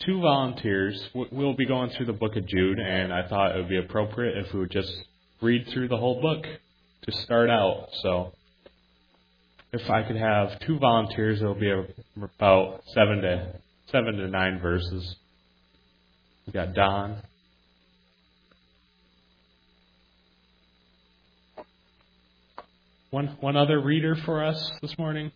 two volunteers. We'll be going through the book of Jude, and I thought it would be appropriate if we would just read through the whole book to start out. So if I could have two volunteers, it'll be about 7 to 9 verses. We got Don. One other reader for us this morning?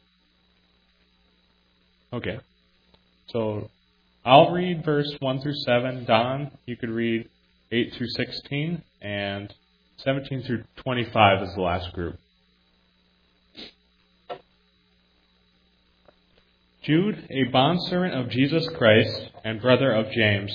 Okay. So I'll read verse 1 through 7. Don, you could read 8 through 16, and 17 through 25 is the last group. Jude, a bondservant of Jesus Christ and brother of James,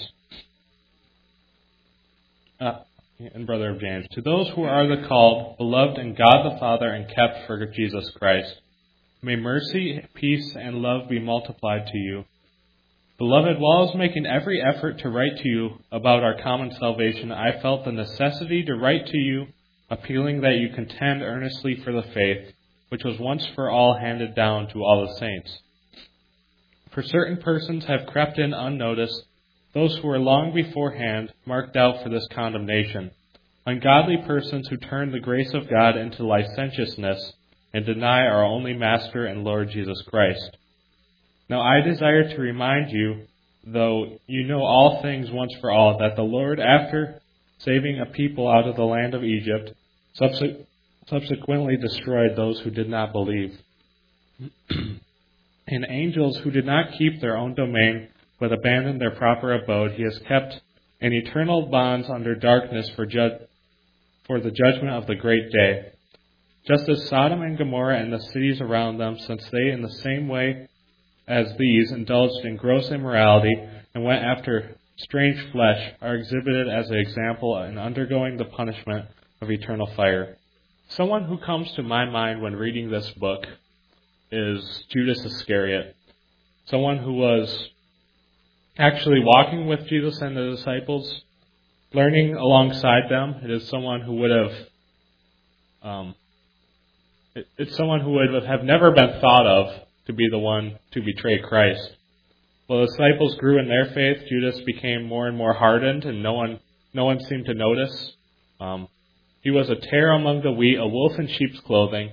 to those who are the called, beloved in God the Father and kept for Jesus Christ, may mercy, peace, and love be multiplied to you. Beloved, while I was making every effort to write to you about our common salvation, I felt the necessity to write to you, appealing that you contend earnestly for the faith, which was once for all handed down to all the saints. For certain persons have crept in unnoticed, those who were long beforehand marked out for this condemnation, ungodly persons who turn the grace of God into licentiousness and deny our only Master and Lord Jesus Christ. Now I desire to remind you, though you know all things once for all, that the Lord, after saving a people out of the land of Egypt, subsequently destroyed those who did not believe. And angels who did not keep their own domain, but abandoned their proper abode, he has kept in eternal bonds under darkness for the judgment of the great day. Just as Sodom and Gomorrah and the cities around them, since they in the same way as these indulged in gross immorality and went after strange flesh, are exhibited as an example in undergoing the punishment of eternal fire. Someone who comes to my mind when reading this book is Judas Iscariot, someone who was actually walking with Jesus and the disciples, learning alongside them. It is someone who would have, it's someone who would have never been thought of to be the one to betray Christ. While the disciples grew in their faith, Judas became more and more hardened, and no one seemed to notice. He was a tare among the wheat, a wolf in sheep's clothing.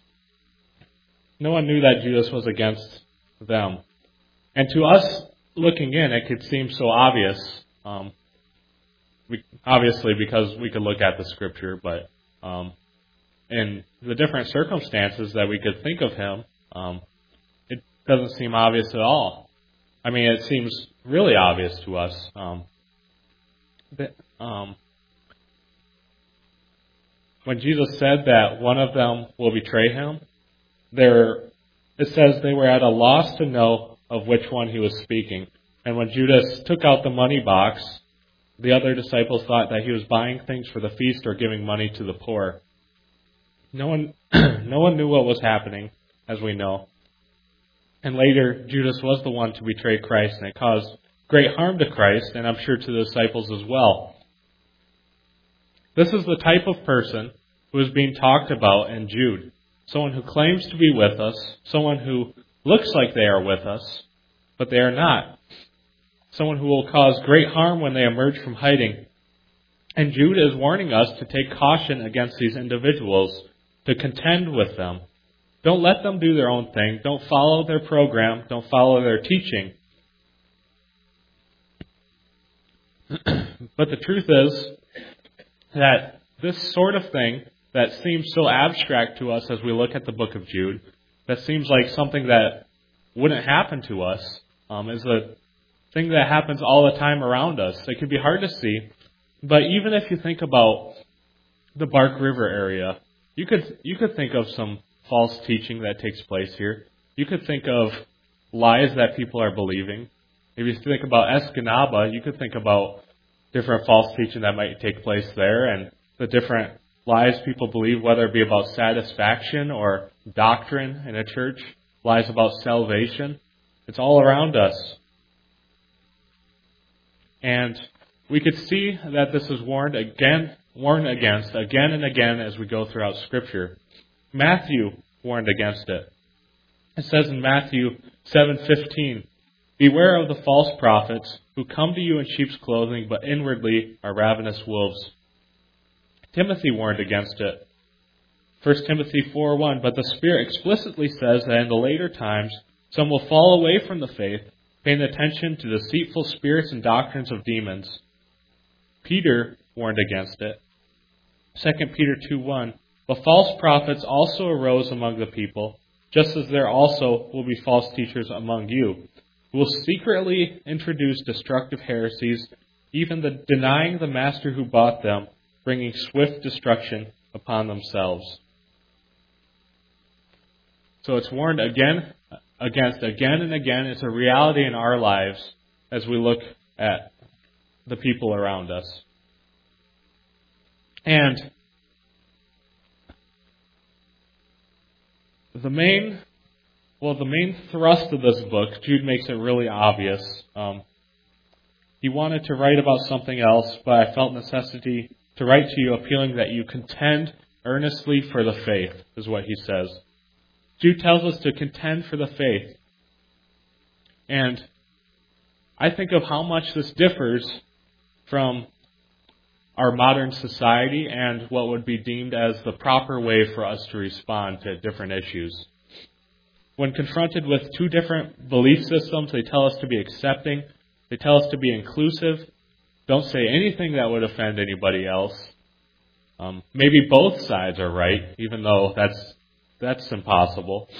No one knew that Judas was against them. And to us, looking in, it could seem so obvious. Obviously, because we could look at the Scripture, but in the different circumstances that we could think of him, it doesn't seem obvious at all. I mean, it seems really obvious to us. When Jesus said that one of them will betray him, it says they were at a loss to know of which one he was speaking. And when Judas took out the money box, the other disciples thought that he was buying things for the feast or giving money to the poor. No one knew what was happening, as we know. And later, Judas was the one to betray Christ, and it caused great harm to Christ, and I'm sure to the disciples as well. This is the type of person who is being talked about in Jude. Someone who claims to be with us, someone who looks like they are with us, but they are not. Someone who will cause great harm when they emerge from hiding. And Jude is warning us to take caution against these individuals, to contend with them. Don't let them do their own thing. Don't follow their program. Don't follow their teaching. But the truth is that this sort of thing that seems so abstract to us as we look at the book of Jude, that seems like something that wouldn't happen to us, is a thing that happens all the time around us. It can be hard to see, but even if you think about the Bark River area, you could think of some false teaching that takes place here. You could think of lies that people are believing. If you think about Escanaba, you could think about different false teaching that might take place there and the different lies people believe, whether it be about satisfaction or doctrine in a church, lies about salvation. It's all around us. And we could see that this is warned against again and again as we go throughout Scripture. Matthew warned against it. It says in Matthew 7:15, "Beware of the false prophets who come to you in sheep's clothing, but inwardly are ravenous wolves. Timothy warned against it. 1 Timothy 4:1, but the Spirit explicitly says that in the later times some will fall away from the faith, paying attention to deceitful spirits and doctrines of demons. Peter warned against it. 2 Peter 2:1, but false prophets also arose among the people, just as there also will be false teachers among you, who will secretly introduce destructive heresies, even denying the master who bought them, bringing swift destruction upon themselves. So it's warned against again and again. It's a reality in our lives as we look at the people around us. And the main thrust of this book, Jude makes it really obvious. He wanted to write about something else, but I felt necessity to write to you, appealing that you contend earnestly for the faith, is what he says. Jude tells us to contend for the faith. And I think of how much this differs from our modern society and what would be deemed as the proper way for us to respond to different issues. When confronted with two different belief systems, they tell us to be accepting, they tell us to be inclusive, don't say anything that would offend anybody else. Maybe both sides are right, even though that's impossible.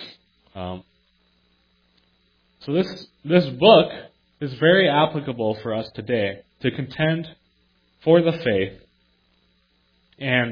So this book is very applicable for us today, to contend for the faith. And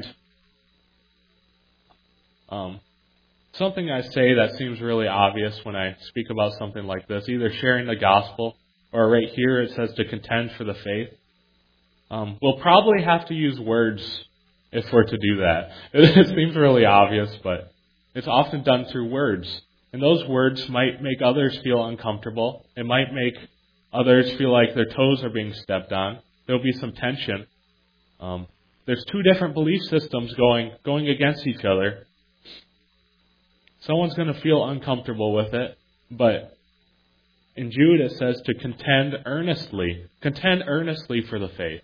something I say that seems really obvious when I speak about something like this, either sharing the gospel or right here it says to contend for the faith. We'll probably have to use words if we're to do that. It seems really obvious, but it's often done through words. And those words might make others feel uncomfortable. It might make others feel like their toes are being stepped on. There'll be some tension. There's two different belief systems going against each other. Someone's going to feel uncomfortable with it, but in Jude it says to contend earnestly for the faith.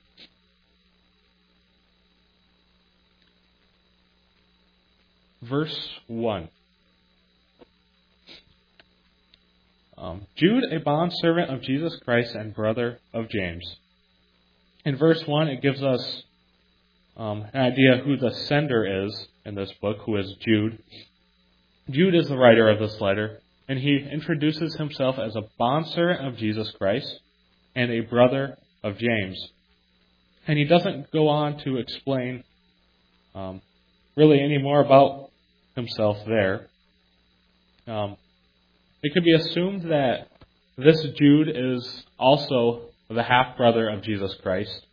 Verse 1. Jude, a bondservant of Jesus Christ and brother of James. In verse 1, it gives us an idea who the sender is in this book, who is Jude. Jude is the writer of this letter, and he introduces himself as a bondservant of Jesus Christ and a brother of James. And he doesn't go on to explain really any more about himself there. It could be assumed that this Jude is also the half-brother of Jesus Christ.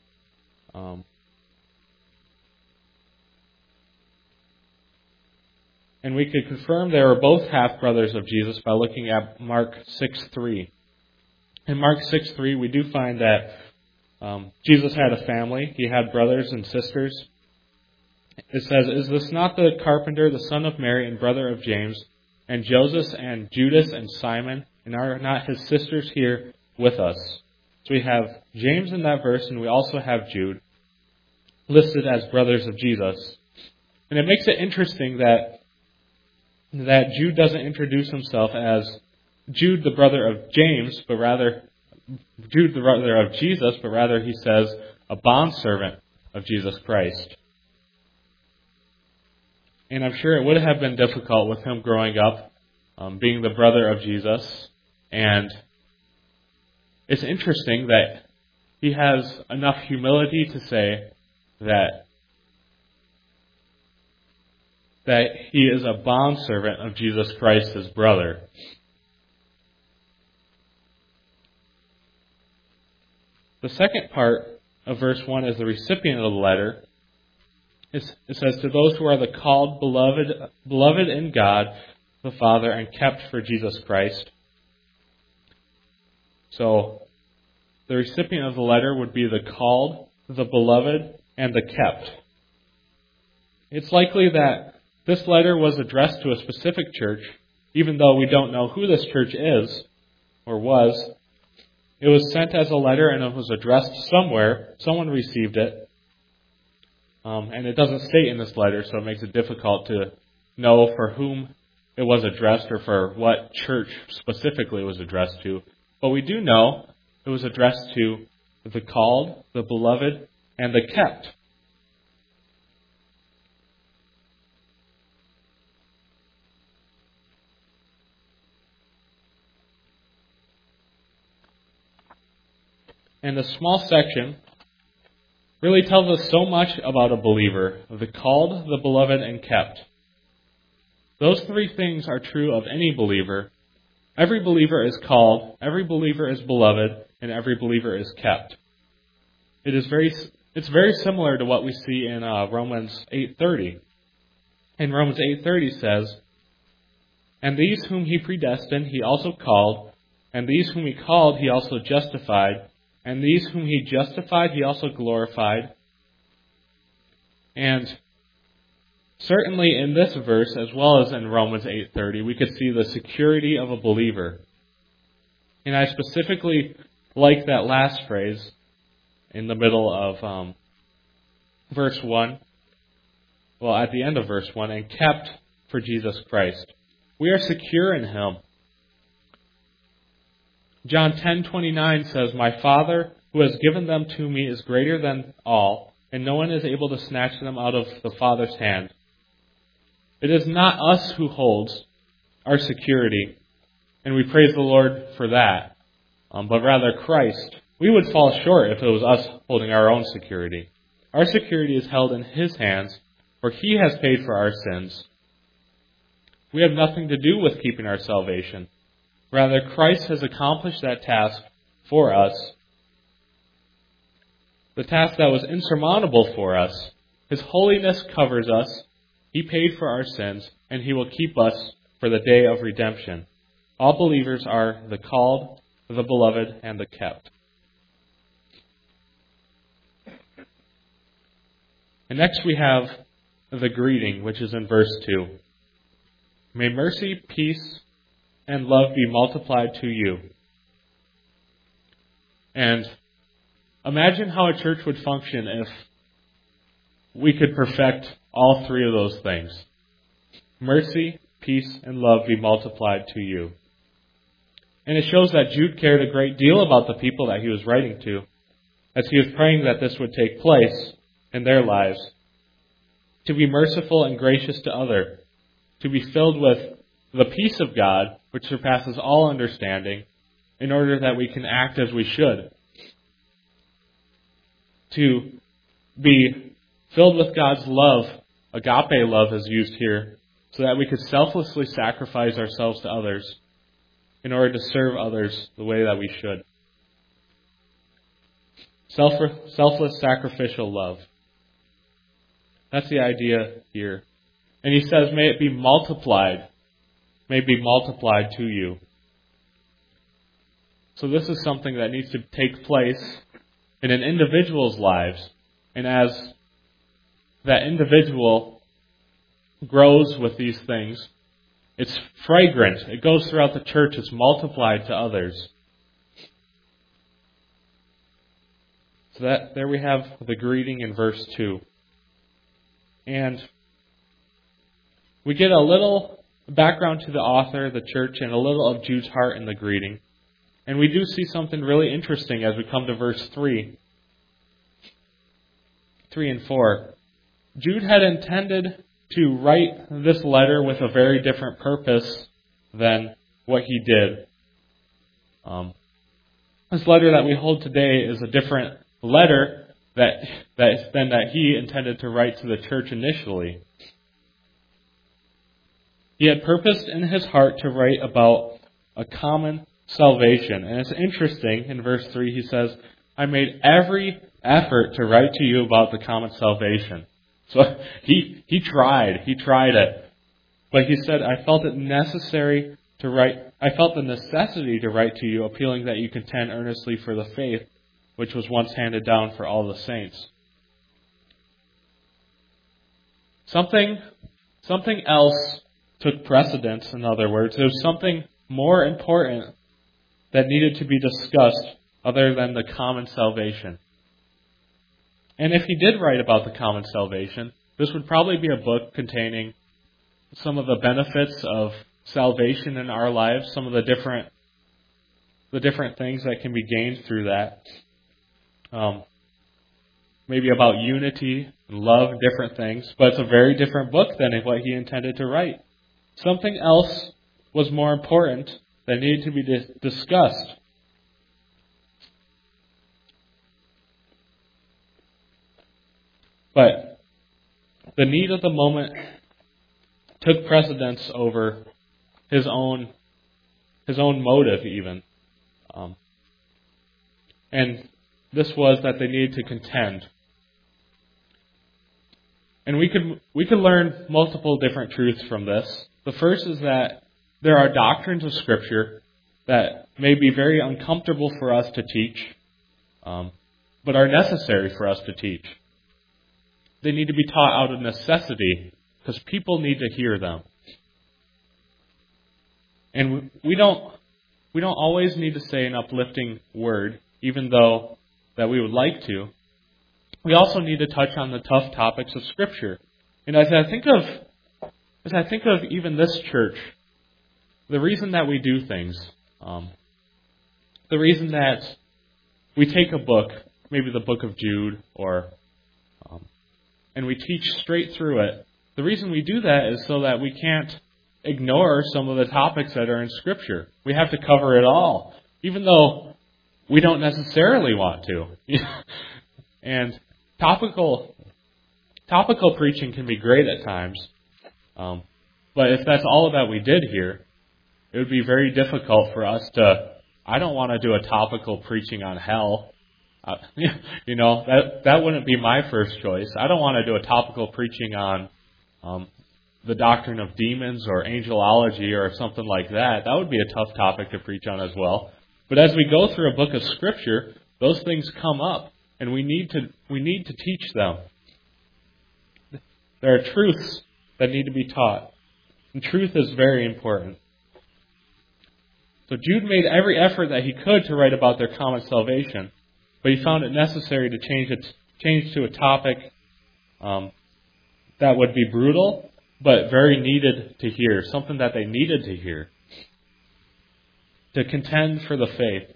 And we could confirm they were both half-brothers of Jesus by looking at Mark 6:3. In Mark 6:3, we do find that Jesus had a family. He had brothers and sisters. It says, "Is this not the carpenter, the son of Mary, and brother of James, and Joseph, and Judas, and Simon? And are not his sisters here with us?" So we have James in that verse, and we also have Jude listed as brothers of Jesus. And it makes it interesting that Jude doesn't introduce himself as Jude, the brother of James, but rather Jude, the brother of Jesus, but rather he says a bondservant of Jesus Christ. And I'm sure it would have been difficult with him growing up, being the brother of Jesus. And it's interesting that he has enough humility to say that he is a bondservant of Jesus Christ, his brother. The second part of verse 1 is the recipient of the letter. It says, "To those who are the called, beloved in God, the Father, and kept for Jesus Christ." So, the recipient of the letter would be the called, the beloved, and the kept. It's likely that this letter was addressed to a specific church, even though we don't know who this church is or was. It was sent as a letter and it was addressed somewhere. Someone received it. And it doesn't state in this letter, so it makes it difficult to know for whom it was addressed or for what church specifically it was addressed to. But we do know it was addressed to the called, the beloved, and the kept. And the small section really tells us so much about a believer: the called, the beloved, and kept. Those three things are true of any believer. Every believer is called, every believer is beloved, and every believer is kept. It's very similar to what we see in Romans 8:30. In Romans 8:30 says, "And these whom he predestined, he also called, and these whom he called, he also justified, and these whom he justified, he also glorified." And certainly in this verse, as well as in Romans 8:30, we could see the security of a believer. And I specifically like that last phrase in the middle of verse 1. Well, at the end of verse 1, "and kept for Jesus Christ." We are secure in Him. John 10:29 says, "My Father, who has given them to me, is greater than all, and no one is able to snatch them out of the Father's hand." It is not us who holds our security, and we praise the Lord for that, but rather Christ. We would fall short if it was us holding our own security. Our security is held in His hands, for He has paid for our sins. We have nothing to do with keeping our salvation. Rather, Christ has accomplished that task for us. The task that was insurmountable for us. His holiness covers us. He paid for our sins, and He will keep us for the day of redemption. All believers are the called, the beloved, and the kept. And next we have the greeting, which is in verse 2. "May mercy, peace, and love be multiplied to you." And imagine how a church would function if we could perfect all three of those things. Mercy, peace, and love be multiplied to you. And it shows that Jude cared a great deal about the people that he was writing to, as he was praying that this would take place in their lives. To be merciful and gracious to others, to be filled with the peace of God, which surpasses all understanding, in order that we can act as we should. To be filled with God's love, agape love is used here, so that we could selflessly sacrifice ourselves to others in order to serve others the way that we should. Selfless sacrificial love. That's the idea here. And he says, may it be multiplied. May it be multiplied to you. So this is something that needs to take place in an individual's lives. And as that individual grows with these things, it's fragrant. It goes throughout the church. It's multiplied to others. So there we have the greeting in verse 2. And we get a little background to the author, the church, and a little of Jude's heart in the greeting. And we do see something really interesting as we come to verse 3 and 4. Jude had intended to write this letter with a very different purpose than what he did. This letter that we hold today is a different letter than that he intended to write to the church initially. He had purposed in his heart to write about a common salvation. And it's interesting, in verse 3 he says, I made every effort to write to you about the common salvation. So he tried it. But he said, I felt the necessity to write to you, appealing that you contend earnestly for the faith which was once handed down for all the saints. Something else took precedence, in other words. There was something more important that needed to be discussed other than the common salvation. And if he did write about the common salvation, this would probably be a book containing some of the benefits of salvation in our lives, some of the different things that can be gained through that. Maybe about unity and love, different things. But it's a very different book than what he intended to write. Something else was more important that needed to be discussed. But the need of the moment took precedence over his own motive even. And this was that they needed to contend. And we could learn multiple different truths from this. The first is that there are doctrines of Scripture that may be very uncomfortable for us to teach, but are necessary for us to teach. They need to be taught out of necessity because people need to hear them. And we don't always need to say an uplifting word, even though that we would like to. We also need to touch on the tough topics of Scripture. And as I think of even this church, the reason that we do things, the reason that we take a book, maybe the book of Jude, and we teach straight through it, the reason we do that is so that we can't ignore some of the topics that are in Scripture. We have to cover it all, even though we don't necessarily want to. And topical preaching can be great at times, but if that's all that we did here, it would be very difficult for us to. I don't want to do a topical preaching on hell. That wouldn't be my first choice. I don't want to do a topical preaching on the doctrine of demons or angelology or something like that. That would be a tough topic to preach on as well. But as we go through a book of Scripture, those things come up, and we need to teach them. There are truths that need to be taught, and truth is very important. So Jude made every effort that he could to write about their common salvation, but he found it necessary to change to a topic that would be brutal, but very needed to hear, something that they needed to hear, to contend for the faith.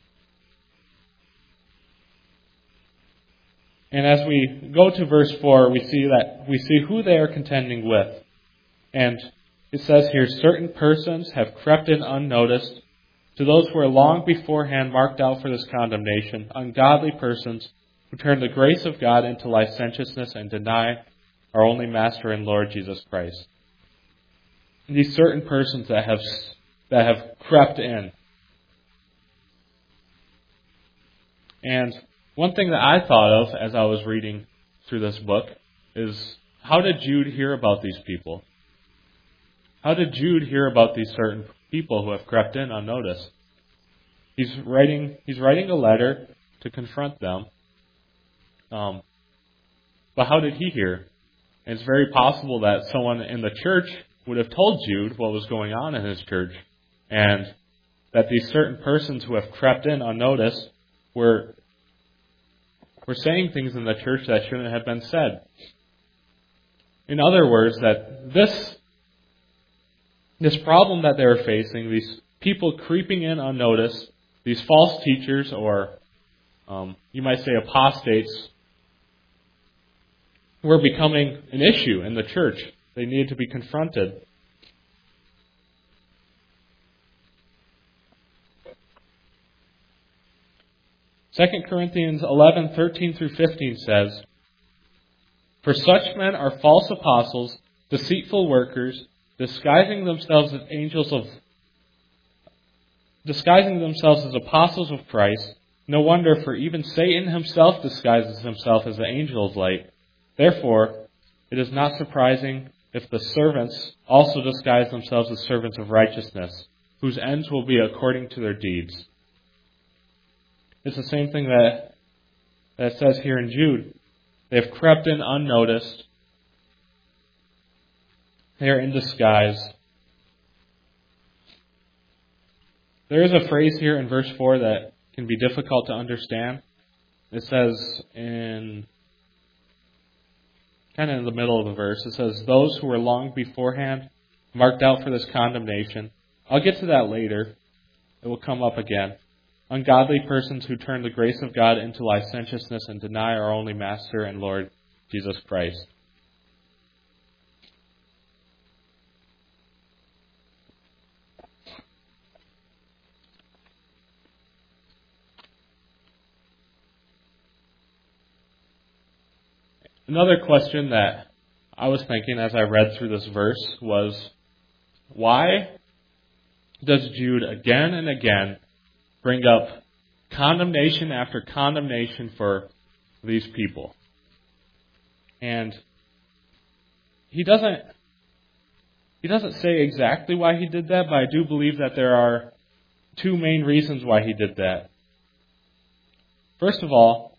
And as we go to verse 4, we see who they are contending with. And it says here, certain persons have crept in unnoticed, to those who are long beforehand marked out for this condemnation, ungodly persons who turn the grace of God into licentiousness and deny our only Master and Lord Jesus Christ. And these certain persons that have crept in. And one thing that I thought of as I was reading through this book is, how did Jude hear about these people? How did Jude hear about these certain people who have crept in unnoticed? He's writing a letter to confront them. But how did he hear? And it's very possible that someone in the church would have told Jude what was going on in his church, and that these certain persons who have crept in unnoticed were saying things in the church that shouldn't have been said. In other words, that this problem that they were facing, these people creeping in unnoticed, these false teachers, or you might say apostates, were becoming an issue in the church. They needed to be confronted. Second Corinthians 11:13-15 says, "For such men are false apostles, deceitful workers, disguising themselves as apostles of Christ. No wonder, for even Satan himself disguises himself as the angel of light. Therefore, it is not surprising if the servants also disguise themselves as servants of righteousness, whose ends will be according to their deeds." It's the same thing that it says here in Jude. They have crept in unnoticed. They are in disguise. There is a phrase here in verse 4 that can be difficult to understand. It says kind of in the middle of the verse, it says, those who were long beforehand marked out for this condemnation. I'll get to that later. It will come up again. Ungodly persons who turn the grace of God into licentiousness and deny our only Master and Lord, Jesus Christ. Another question that I was thinking as I read through this verse was, why does Jude again and again bring up condemnation after condemnation for these people? And he doesn't say exactly why he did that, but I do believe that there are two main reasons why he did that. First of all,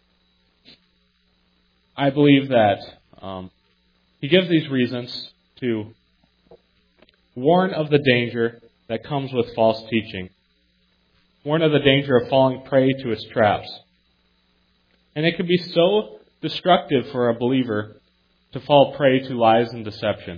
I believe that he gives these reasons to warn of the danger that comes with false teaching. Warn of the danger of falling prey to its traps. And it can be so destructive for a believer to fall prey to lies and deception.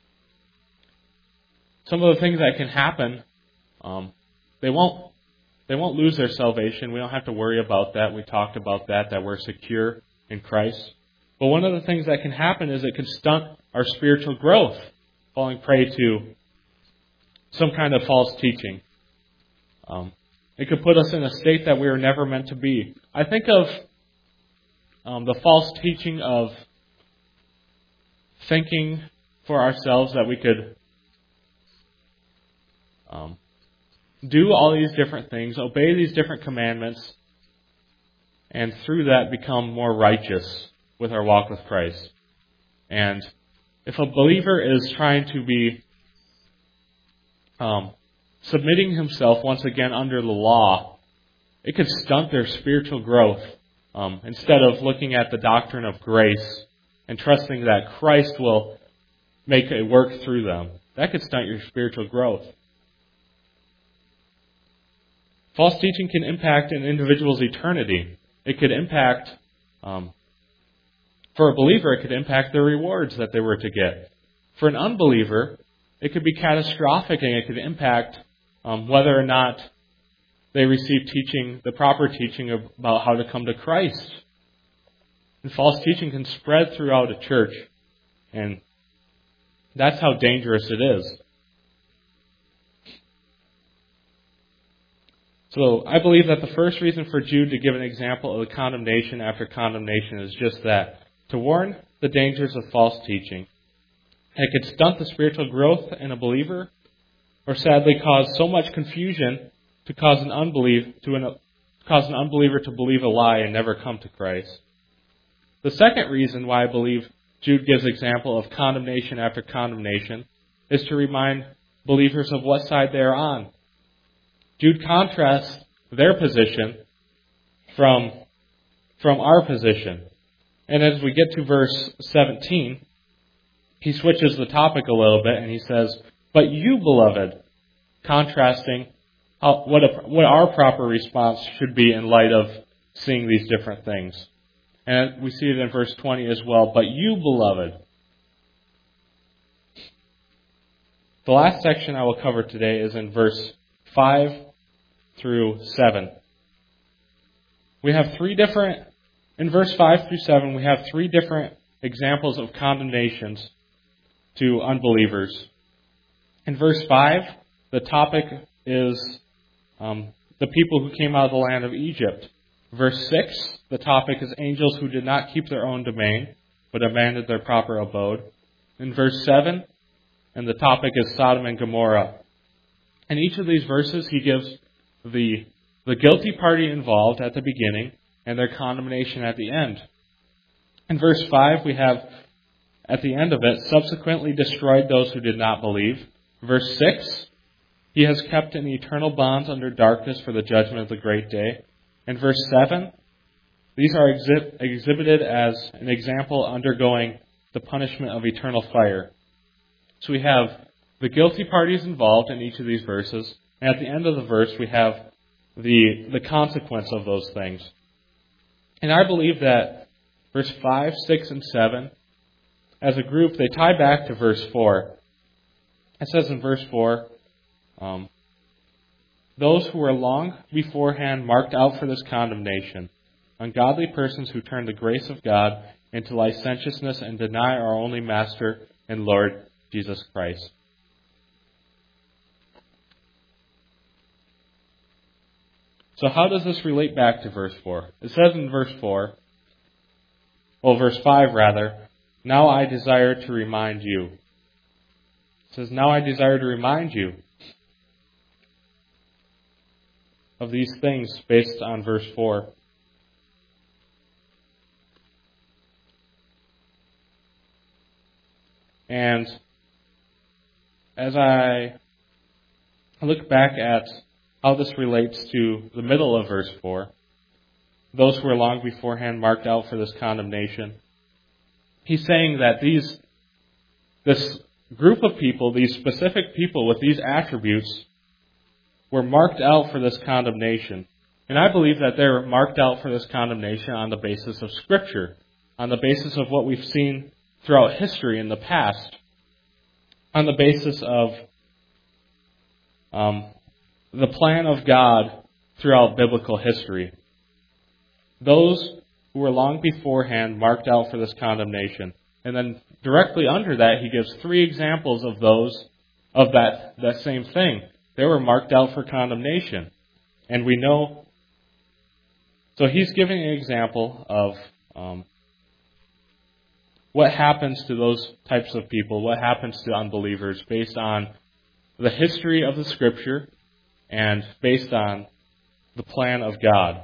Some of the things that can happen, they won't lose their salvation. We don't have to worry about that. We talked about that we're secure in Christ. But one of the things that can happen is it can stunt our spiritual growth, falling prey to some kind of false teaching. It could put us in a state that we were never meant to be. I think of the false teaching of thinking for ourselves that we could do all these different things, obey these different commandments, and through that become more righteous with our walk with Christ. And if a believer is trying to be submitting himself once again under the law, it could stunt their spiritual growth instead of looking at the doctrine of grace and trusting that Christ will make a work through them. That could stunt your spiritual growth. False teaching can impact an individual's eternity. It could impact, for a believer, it could impact the rewards that they were to get. For an unbeliever, it could be catastrophic, and it could impact whether or not they receive teaching, the proper teaching about how to come to Christ. And false teaching can spread throughout a church, and that's how dangerous it is. So I believe that the first reason for Jude to give an example of the condemnation after condemnation is just that, to warn the dangers of false teaching. It could stunt the spiritual growth in a believer, or sadly cause so much confusion to cause an unbeliever to believe a lie and never come to Christ. The second reason why I believe Jude gives example of condemnation after condemnation is to remind believers of what side they are on. Jude contrasts their position from our position. And as we get to verse 17, he switches the topic a little bit and he says, "But you, beloved," contrasting what our proper response should be in light of seeing these different things. And we see it in verse 20 as well. "But you, beloved." The last section I will cover today is in verse 5 through 7. In verse 5 through 7, we have three different examples of condemnations to unbelievers. In verse 5, the topic is the people who came out of the land of Egypt. Verse 6, the topic is angels who did not keep their own domain, but abandoned their proper abode. In verse 7, and the topic is Sodom and Gomorrah. In each of these verses, he gives the guilty party involved at the beginning and their condemnation at the end. In verse 5, we have, at the end of it, subsequently destroyed those who did not believe. Verse 6, he has kept in eternal bonds under darkness for the judgment of the great day. In verse 7, these are exhibited as an example undergoing the punishment of eternal fire. So we have the guilty parties involved in each of these verses. And at the end of the verse, we have the consequence of those things. And I believe that verse 5, 6, and 7, as a group, they tie back to verse 4. It says in verse 4, those who were long beforehand marked out for this condemnation, ungodly persons who turn the grace of God into licentiousness and deny our only Master and Lord, Jesus Christ. So how does this relate back to verse 4? It says in verse 5 rather, now I desire to remind you. It says, now I desire to remind you of these things based on verse 4. And as I look back at how this relates to the middle of verse 4, those who were long beforehand marked out for this condemnation, he's saying that this group of people, these specific people with these attributes, were marked out for this condemnation. And I believe that they were marked out for this condemnation on the basis of Scripture, on the basis of what we've seen throughout history in the past, on the basis of the plan of God throughout biblical history. Those who were long beforehand marked out for this condemnation. And then directly under that, he gives 3 examples of those, of that same thing. They were marked out for condemnation. And we know, so he's giving an example of what happens to those types of people, what happens to unbelievers based on the history of the Scripture and based on the plan of God.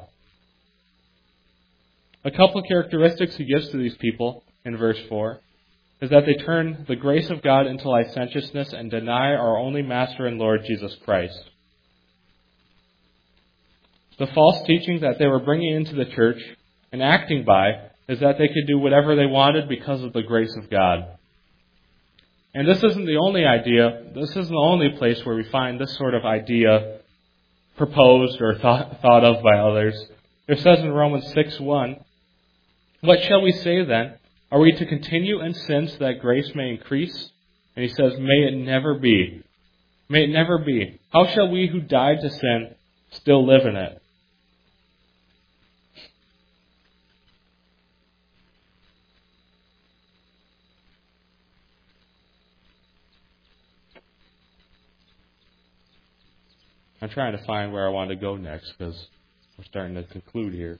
A couple of characteristics he gives to these people in verse 4 is that they turn the grace of God into licentiousness and deny our only Master and Lord, Jesus Christ. The false teaching that they were bringing into the church and acting by is that they could do whatever they wanted because of the grace of God. And this isn't the only idea, this isn't the only place where we find this sort of idea proposed or thought of by others. It says in Romans 6:1, what shall we say then? Are we to continue in sin so that grace may increase? And he says, may it never be. May it never be. How shall we who died to sin still live in it? I'm trying to find where I want to go next because we're starting to conclude here.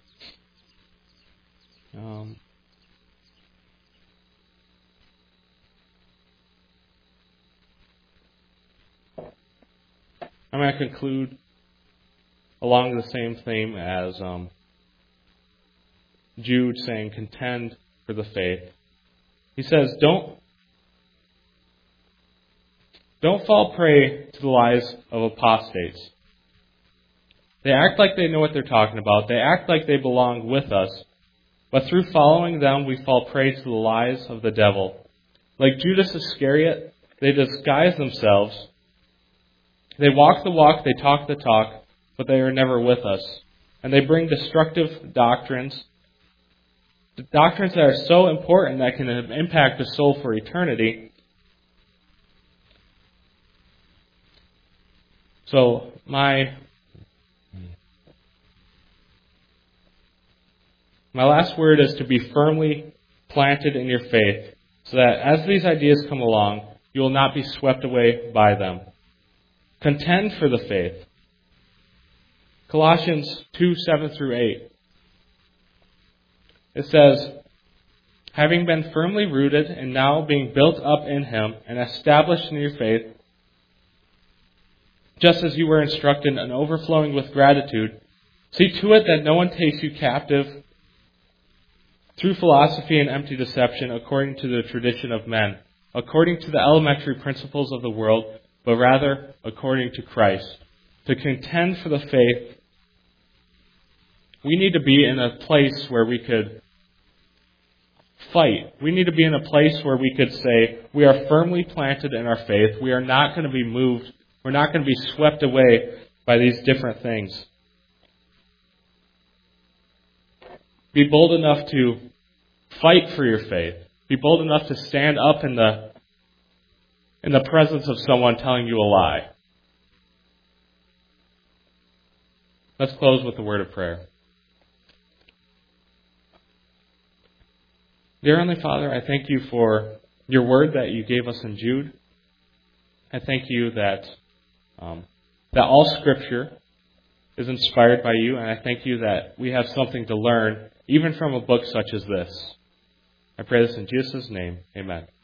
I'm going to conclude along the same theme as Jude saying, contend for the faith. He says, don't fall prey to the lies of apostates. They act like they know what they're talking about. They act like they belong with us. But through following them, we fall prey to the lies of the devil. Like Judas Iscariot, they disguise themselves. They walk the walk, they talk the talk, but they are never with us. And they bring destructive doctrines, doctrines that are so important that can impact the soul for eternity. So my last word is to be firmly planted in your faith, so that as these ideas come along, you will not be swept away by them. Contend for the faith. Colossians 2:7-8. It says, having been firmly rooted and now being built up in Him and established in your faith, just as you were instructed and overflowing with gratitude, see to it that no one takes you captive through philosophy and empty deception according to the tradition of men, according to the elementary principles of the world, but rather according to Christ. To contend for the faith, we need to be in a place where we could fight. We need to be in a place where we could say, we are firmly planted in our faith. We are not going to be moved. We're not going to be swept away by these different things. Be bold enough to fight for your faith. Be bold enough to stand up in the presence of someone telling you a lie. Let's close with a word of prayer. Dear Heavenly Father, I thank you for your word that you gave us in Jude. I thank you that all Scripture is inspired by you, and I thank you that we have something to learn, even from a book such as this. I pray this in Jesus' name. Amen.